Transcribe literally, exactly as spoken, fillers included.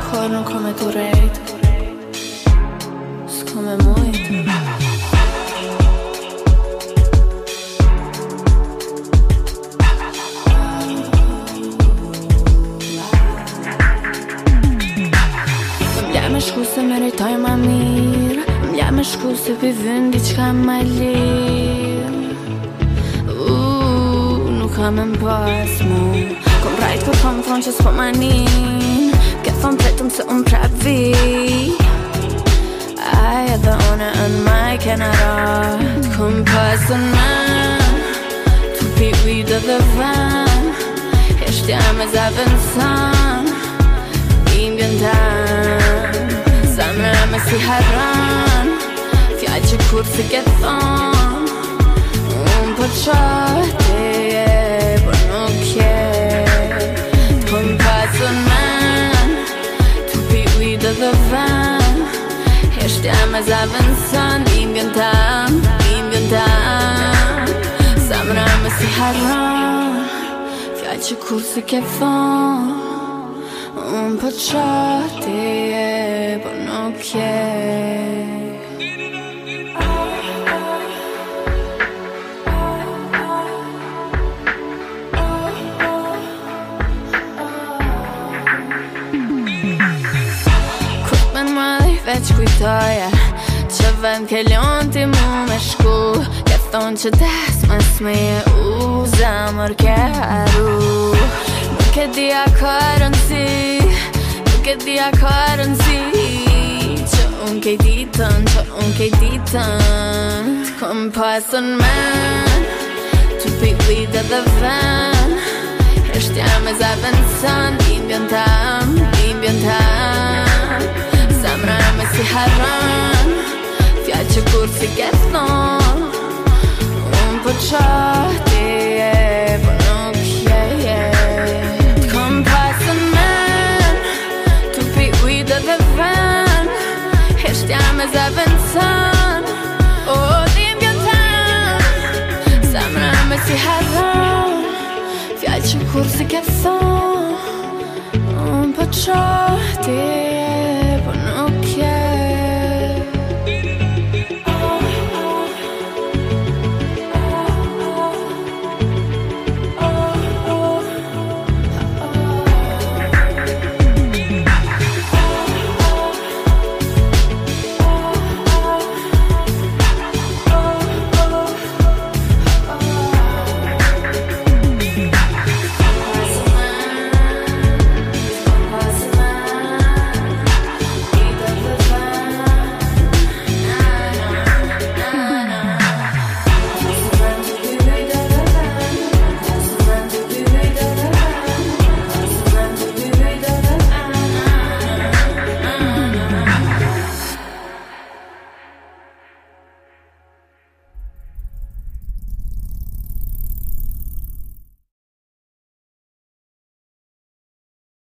cor não come direito, se come muito. Më shku se meritoj ma mirë, m'lja më shku se pi vyn diçka ma lirë. Uuu, nuk kam e m'pas mu, kom rajt kur kom thonë që s'po manin, ke thonë vetëm se unë prap vi. Aj edhe une në maj kena rat, kom pasën man, tu pi ujtë dhe van, eshtja me zavën san, imbjën tan. Zamra me si harran, fjall që kur si ke thon, unë po qate, por nuk je. Po m'pasën man, tu pi ujtë dhe van, eshtja me zavën san, imbjën tan, imbjën tan. Zamra me si harran, fjall që kur si ke thon, unë po qate, por nuk je. Kur men madhi veç kujtoja që vend ke lon ti mu me shku, ke thonë që des mas me je u zamër ke haru. Nuk e dia ka rëndësi, nuk e dia ka rëndësi, që unë kej ditën, që unë kej ditën. T'kom pasën man, tu pi ujtë dhe van, eshtja me zavën san, imbjën tam, imbjën tam. Zamra me si harran, fjall që kur si ke thon, unë po qate, por nuk je. T'kom pasën man, tu pi ujtë dhe van, eshtja me zavën san, o imbjën tam. Zamra me si harran, fjall që kur si ke thon, unë po qate.